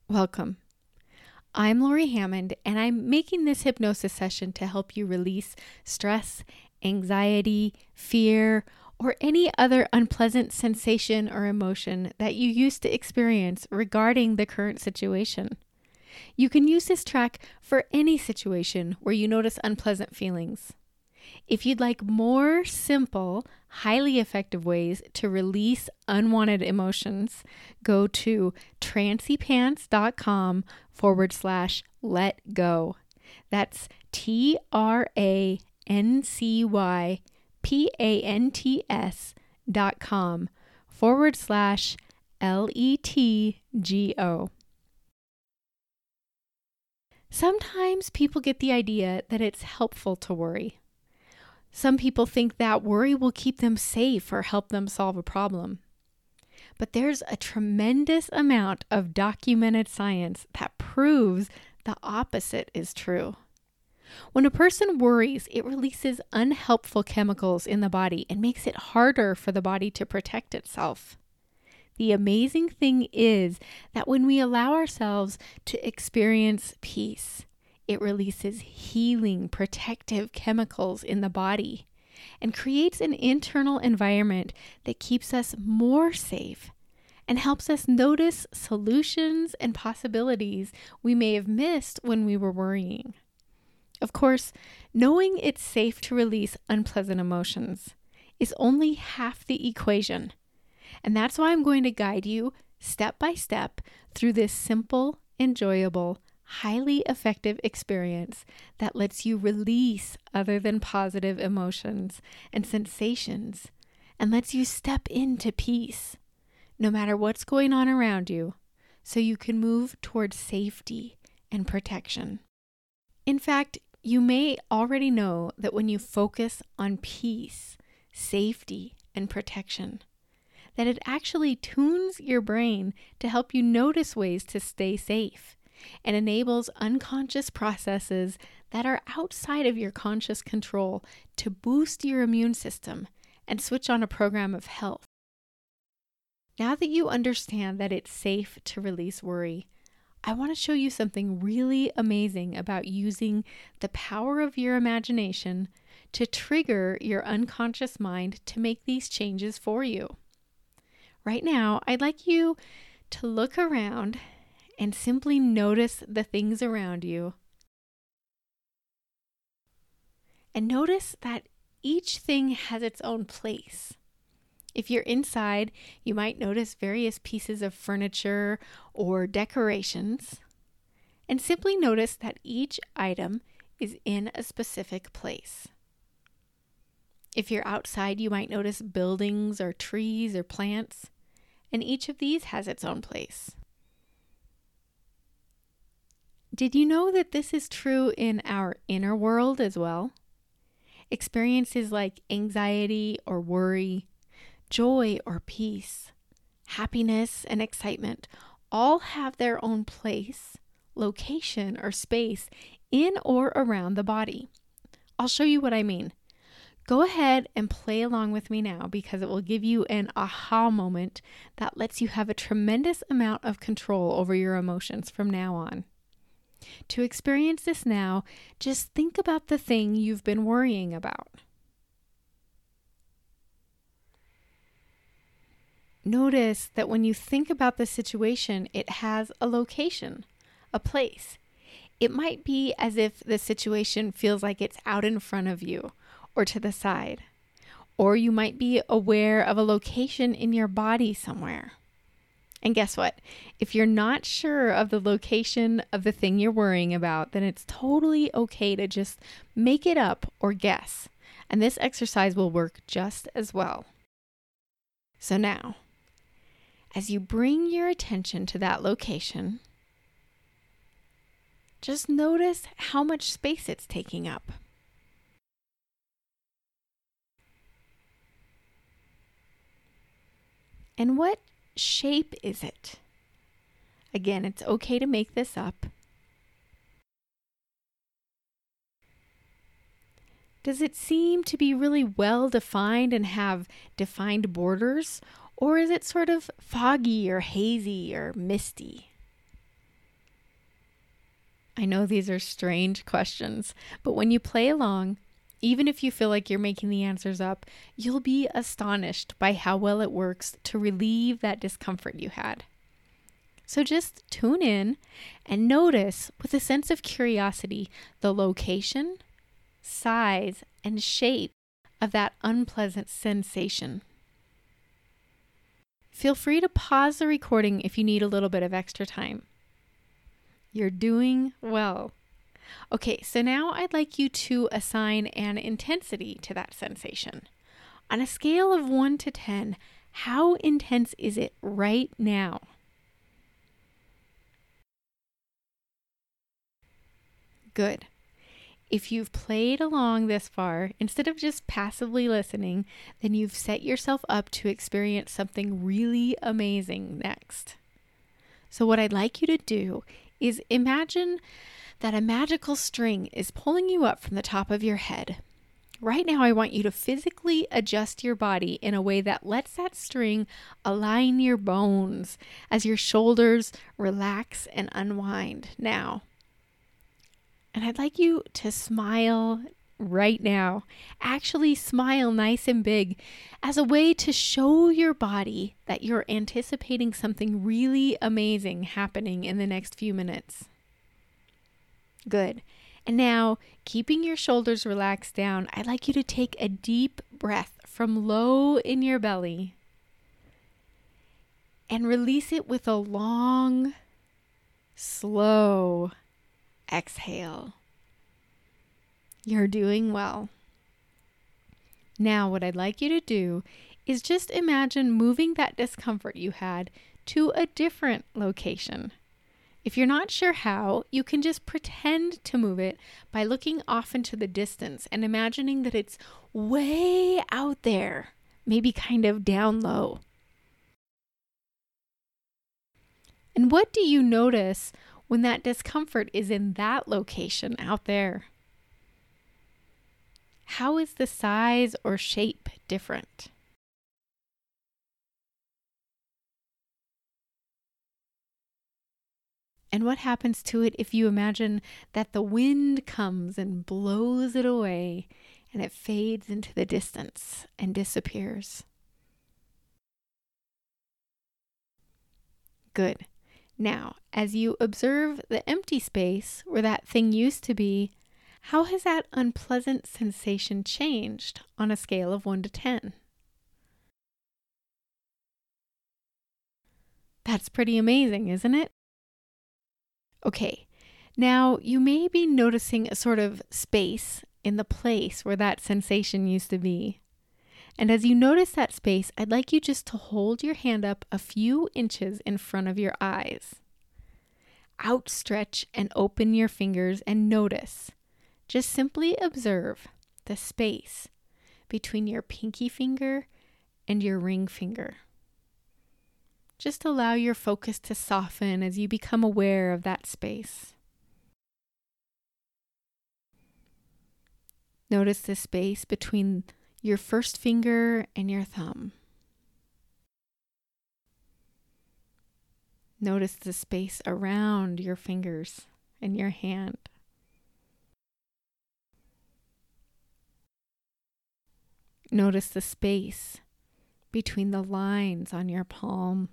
Welcome. I'm Lori Hammond, and I'm making this hypnosis session to help you release stress, anxiety, fear, or any other unpleasant sensation or emotion that you used to experience regarding the current situation. You can use this track for any situation where you notice unpleasant feelings. If you'd like more simple, highly effective ways to release unwanted emotions, go to trancypants.com/let go. That's trancypants.com/LETGO. Sometimes people get the idea that it's helpful to worry. Some people think that worry will keep them safe or help them solve a problem. But there's a tremendous amount of documented science that proves the opposite is true. When a person worries, it releases unhelpful chemicals in the body and makes it harder for the body to protect itself. The amazing thing is that when we allow ourselves to experience peace, it releases healing, protective chemicals in the body and creates an internal environment that keeps us more safe and helps us notice solutions and possibilities we may have missed when we were worrying. Of course, knowing it's safe to release unpleasant emotions is only half the equation. And that's why I'm going to guide you step by step through this simple, enjoyable, highly effective experience that lets you release other than positive emotions and sensations and lets you step into peace, no matter what's going on around you, so you can move towards safety and protection. In fact, you may already know that when you focus on peace, safety, and protection, that it actually tunes your brain to help you notice ways to stay safe and enables unconscious processes that are outside of your conscious control to boost your immune system and switch on a program of health. Now that you understand that it's safe to release worry, I want to show you something really amazing about using the power of your imagination to trigger your unconscious mind to make these changes for you. Right now, I'd like you to look around and simply notice the things around you. And notice that each thing has its own place. If you're inside, you might notice various pieces of furniture or decorations. And simply notice that each item is in a specific place. If you're outside, you might notice buildings or trees or plants. And each of these has its own place. Did you know that this is true in our inner world as well? Experiences like anxiety or worry, joy or peace, happiness and excitement all have their own place, location, or space in or around the body. I'll show you what I mean. Go ahead and play along with me now because it will give you an aha moment that lets you have a tremendous amount of control over your emotions from now on. To experience this now, just think about the thing you've been worrying about. Notice that when you think about the situation, it has a location, a place. It might be as if the situation feels like it's out in front of you or to the side. Or you might be aware of a location in your body somewhere. And guess what? If you're not sure of the location of the thing you're worrying about, then it's totally okay to just make it up or guess. And this exercise will work just as well. So now, as you bring your attention to that location, just notice how much space it's taking up. And what shape is it? Again, it's okay to make this up. Does it seem to be really well defined and have defined borders? Or is it sort of foggy or hazy or misty? I know these are strange questions, but when you play along, even if you feel like you're making the answers up, you'll be astonished by how well it works to relieve that discomfort you had. So just tune in and notice with a sense of curiosity the location, size, and shape of that unpleasant sensation. Feel free to pause the recording if you need a little bit of extra time. You're doing well. Okay, so now I'd like you to assign an intensity to that sensation. On a scale of 1 to 10, how intense is it right now? Good. If you've played along this far, instead of just passively listening, then you've set yourself up to experience something really amazing next. So what I'd like you to do is imagine that a magical string is pulling you up from the top of your head. Right now, I want you to physically adjust your body in a way that lets that string align your bones as your shoulders relax and unwind now. And I'd like you to smile right now. Actually smile nice and big as a way to show your body that you're anticipating something really amazing happening in the next few minutes. Good. And now, keeping your shoulders relaxed down, I'd like you to take a deep breath from low in your belly and release it with a long, slow exhale. You're doing well. Now, what I'd like you to do is just imagine moving that discomfort you had to a different location. If you're not sure how, you can just pretend to move it by looking off into the distance and imagining that it's way out there, maybe kind of down low. And what do you notice when that discomfort is in that location out there? How is the size or shape different? And what happens to it if you imagine that the wind comes and blows it away and it fades into the distance and disappears? Good. Now, as you observe the empty space where that thing used to be, how has that unpleasant sensation changed on a scale of 1 to 10? That's pretty amazing, isn't it? Okay, now you may be noticing a sort of space in the place where that sensation used to be. And as you notice that space, I'd like you just to hold your hand up a few inches in front of your eyes. Outstretch and open your fingers and notice. Just simply observe the space between your pinky finger and your ring finger. Just allow your focus to soften as you become aware of that space. Notice the space between your first finger and your thumb. Notice the space around your fingers and your hand. Notice the space between the lines on your palm.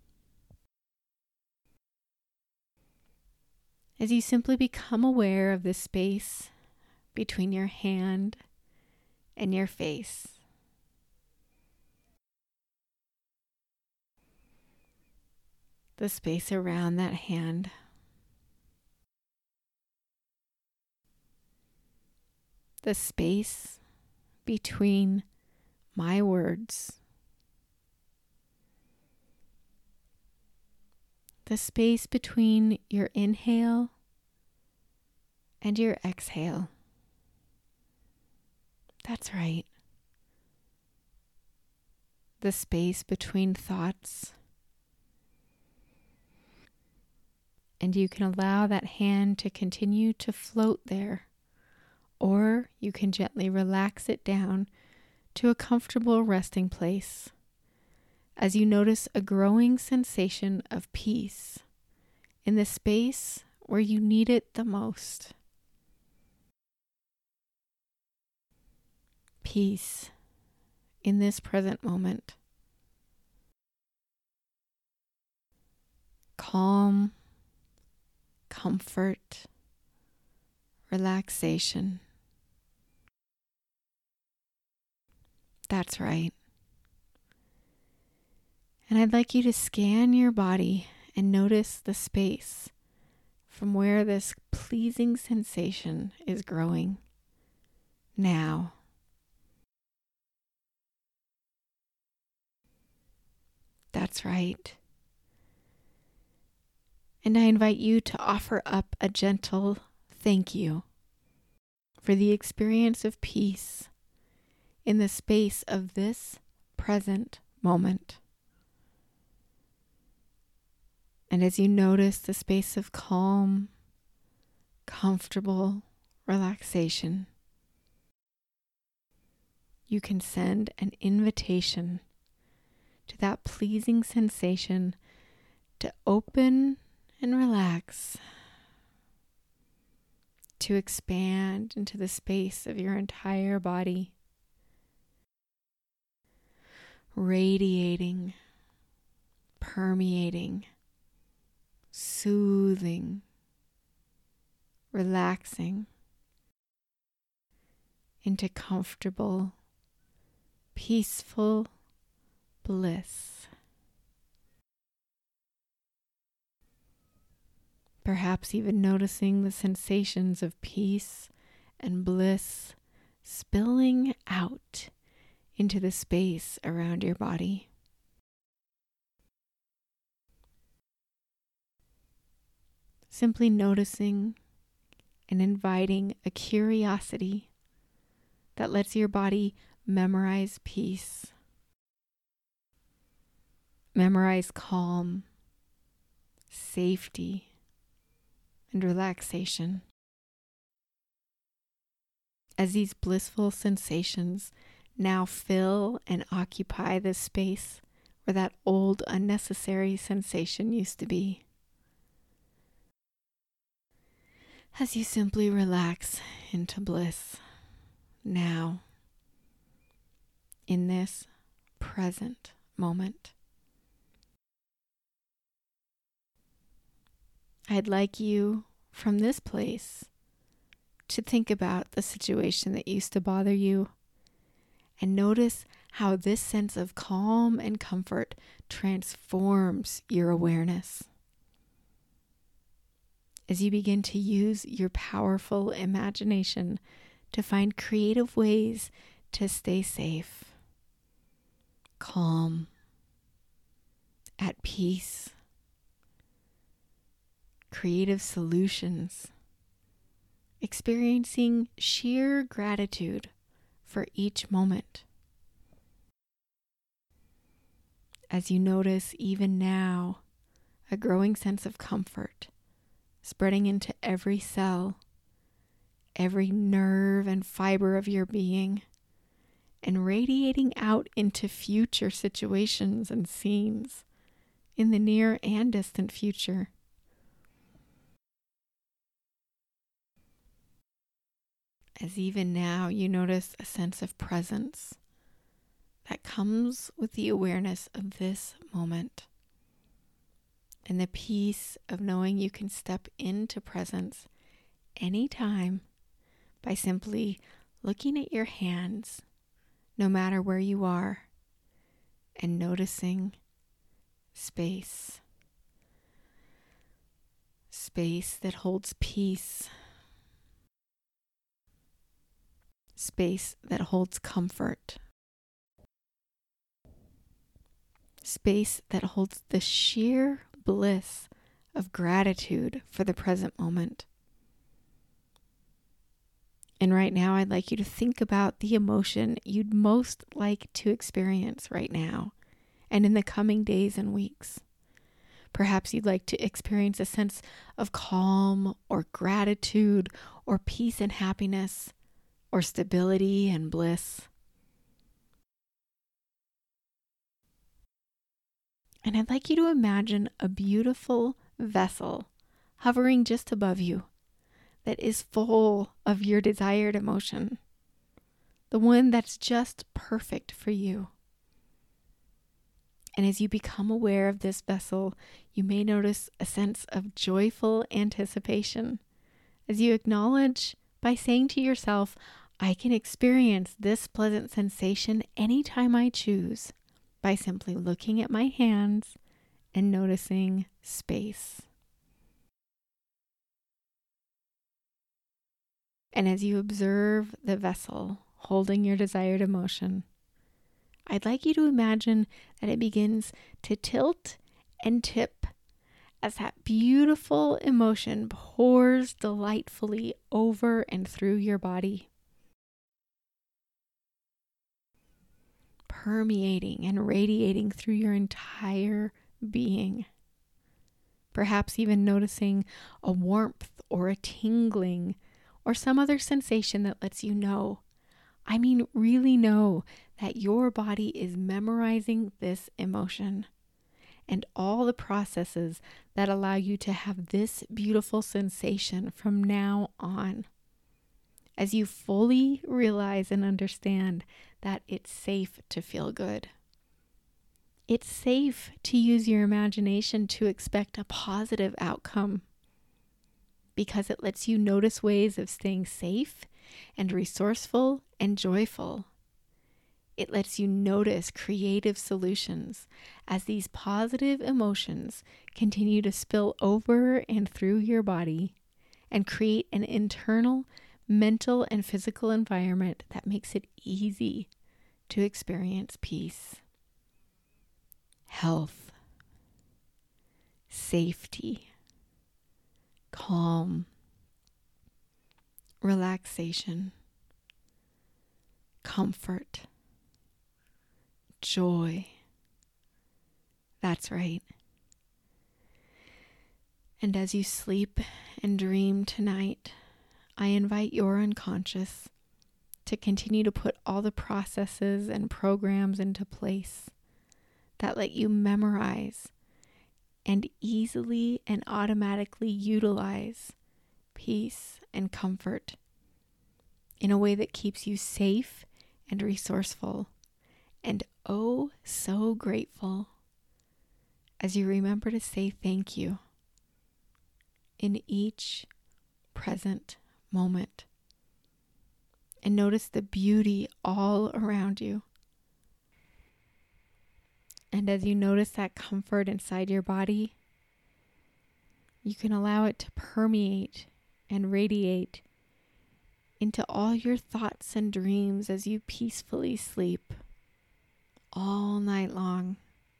As you simply become aware of the space between your hand and your face. The space around that hand. The space between my words. The space between your inhale and your exhale. That's right. The space between thoughts. And you can allow that hand to continue to float there, or you can gently relax it down to a comfortable resting place as you notice a growing sensation of peace in the space where you need it the most. Peace in this present moment. Calm, comfort, relaxation. That's right. And I'd like you to scan your body and notice the space from where this pleasing sensation is growing now. That's right. And I invite you to offer up a gentle thank you for the experience of peace in the space of this present moment. And as you notice the space of calm, comfortable relaxation, you can send an invitation to that pleasing sensation to open and relax, to expand into the space of your entire body, radiating, permeating, soothing, relaxing into comfortable, peaceful bliss. Perhaps even noticing the sensations of peace and bliss spilling out into the space around your body. Simply noticing and inviting a curiosity that lets your body memorize peace, memorize calm, safety, and relaxation. As these blissful sensations now fill and occupy the space where that old unnecessary sensation used to be. As you simply relax into bliss now, in this present moment. I'd like you from this place to think about the situation that used to bother you and notice how this sense of calm and comfort transforms your awareness. As you begin to use your powerful imagination to find creative ways to stay safe, calm, at peace, creative solutions, experiencing sheer gratitude for each moment. As you notice even now a growing sense of comfort spreading into every cell, every nerve and fiber of your being, and radiating out into future situations and scenes in the near and distant future. As even now you notice a sense of presence that comes with the awareness of this moment and the peace of knowing you can step into presence anytime by simply looking at your hands, no matter where you are, and noticing space. Space that holds peace. Space that holds comfort. Space that holds the sheer bliss of gratitude for the present moment. And right now, I'd like you to think about the emotion you'd most like to experience right now and in the coming days and weeks. Perhaps you'd like to experience a sense of calm or gratitude or peace and happiness or stability and bliss. And I'd like you to imagine a beautiful vessel hovering just above you that is full of your desired emotion, the one that's just perfect for you. And as you become aware of this vessel, you may notice a sense of joyful anticipation as you acknowledge by saying to yourself, I can experience this pleasant sensation anytime I choose by simply looking at my hands and noticing space. And as you observe the vessel holding your desired emotion, I'd like you to imagine that it begins to tilt and tip as that beautiful emotion pours delightfully over and through your body, permeating and radiating through your entire being. Perhaps even noticing a warmth or a tingling or some other sensation that lets you know, really know that your body is memorizing this emotion and all the processes that allow you to have this beautiful sensation from now on. As you fully realize and understand that it's safe to feel good. It's safe to use your imagination to expect a positive outcome because it lets you notice ways of staying safe and resourceful and joyful. It lets you notice creative solutions as these positive emotions continue to spill over and through your body and create an internal, mental, and physical environment that makes it easy to experience peace, health, safety, calm, relaxation, comfort, joy. That's right. And as you sleep and dream tonight, I invite your unconscious to continue to put all the processes and programs into place that let you memorize and easily and automatically utilize peace and comfort in a way that keeps you safe and resourceful and oh so grateful as you remember to say thank you in each present moment and notice the beauty all around you. And as you notice that comfort inside your body, you can allow it to permeate and radiate into all your thoughts and dreams as you peacefully sleep all night long.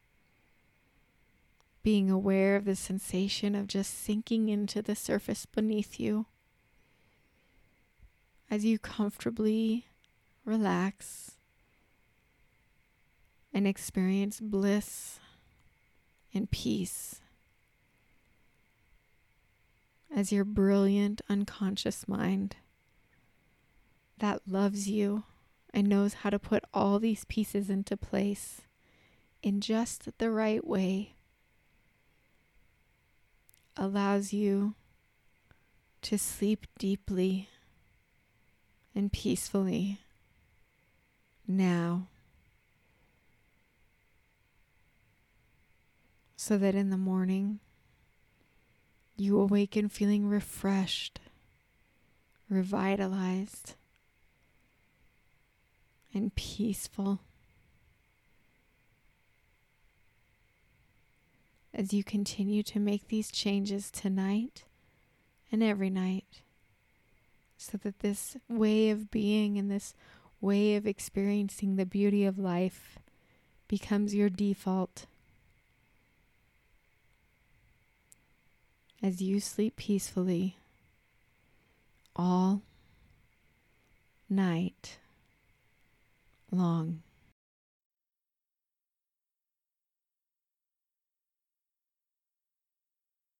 Being aware of the sensation of just sinking into the surface beneath you as you comfortably relax and experience bliss and peace as your brilliant unconscious mind that loves you and knows how to put all these pieces into place in just the right way allows you to sleep deeply and peacefully now, so that in the morning you awaken feeling refreshed, revitalized, and peaceful. As you continue to make these changes tonight and every night, so that this way of being and this way of experiencing the beauty of life becomes your default. As you sleep peacefully all night long.